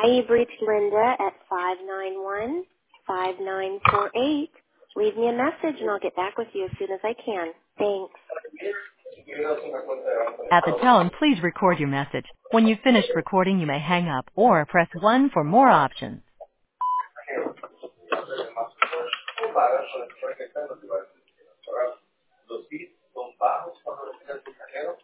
You've reached Linda at 591-5948. Leave me a message and I'll get back with you as soon as I can. Thanks. At the tone, please record your message. When you've finished recording, you may hang up or press 1 for more options. Los bits son bajos cuando lo estás buscando.